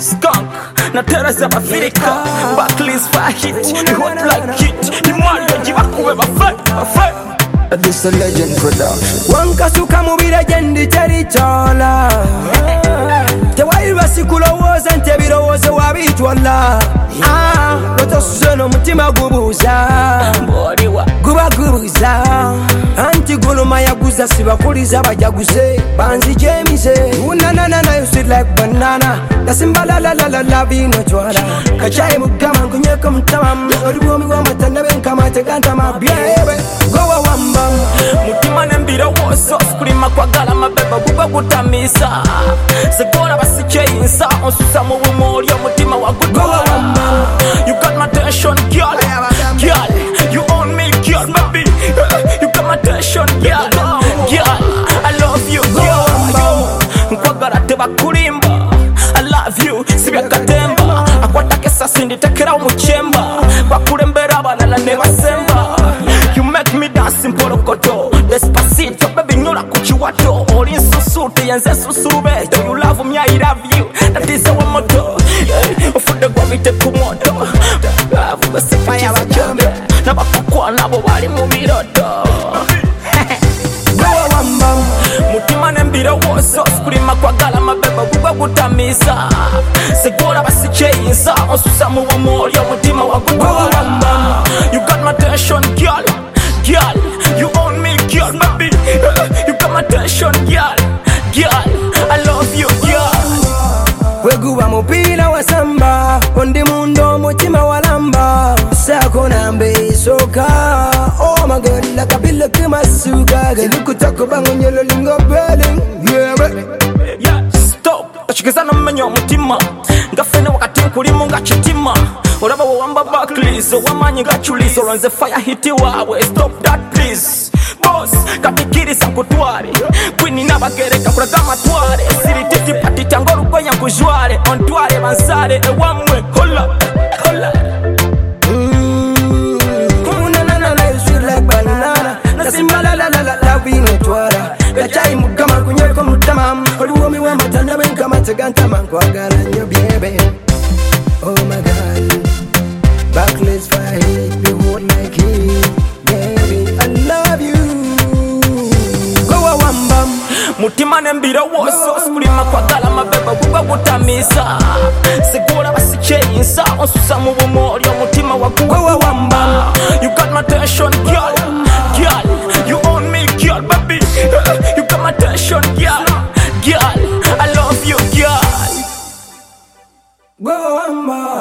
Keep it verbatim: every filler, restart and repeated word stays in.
skunk na tereza bafirika Barclays fire hit you hot like it ni mwali yajiba kube bafai bafai. This a legend production. Wankasuka mu biregendi terichola Tewaiba sikulowoza nte birowoozo wabitwala Lotosuze n'omutima gubuuza guba gubuuza Anti guluma yaguza sibakuliza bajaguze banzije emize Unanana you sweet like banana Nasimba la la la la la vino chwala Kachayi mugama nkunyeko mtama Oribuomi wamata nabenkama tegantama Biebe gowa wamba mutima nembira woso kulima kwagala mabeba guba gutamisa Segora basikeyinsa onsusa mu bumoli omutima wagudwala. You got my attention girl, girl, you own me girl baby. You got my attention girl, girl, I love you girl. Nkwagala tebakulimba I love you sibya katemba akwata kesa sindi tekera umuchemba bakulembera abalala ne basemba. You make me dance mporokoto Despacito baby nyola kuchiwato Oli nsusute yenze susubeto You love me I love you That is our motto Ofude gwa vite kumoto Vuga sefaya wajambe Nabakukwa nabo wali mubiroto gowa wamba mutima nembira woso kulima kwagala mabeba guba gutamisa Segura basikeyinsa onsusa mu bumoli omutima wagudwala. You got my attention girl, girl, you own me girl baby. You got my attention girl, girl, I love you girl. Weguba mupira wa samba Ondi mundo mutima walamba Sako nambe soka Oh my god like a bill kimasuka Gelikuta bango nyolo lingo belling Yeah baby Yeah stop Ashikeza no menyo mutima Ngafene wakati nkulimu ngachitima Oraba wawamba Barclays Wamanyi ngachulizo Ronze fire hiti wawe Stop that please Boss katikirisa nkutware Kwini nabagereka kuraga matware Siri titi pati tango rugoya nkujware Ontware bansare ewamwe Hola Hola Unanana you sweet like banana Nasimba la la la la la vino twara Kachayi mugama kunyeko mutama Oluwomi wamata nabenkama tegantama Nkwagala nyo biebe Oh my god Barclays fire hit you hot like it Baby I love you Gowa wamba mutima nembira woso kulima kwagala mabeba guba gutamisa Segura basikeyinsa onsusa mu bumoli omutima gowa wamba You got my attention girl, girl, you own me girl baby. You got my attention girl, girl, I love you girl. Gowa wamba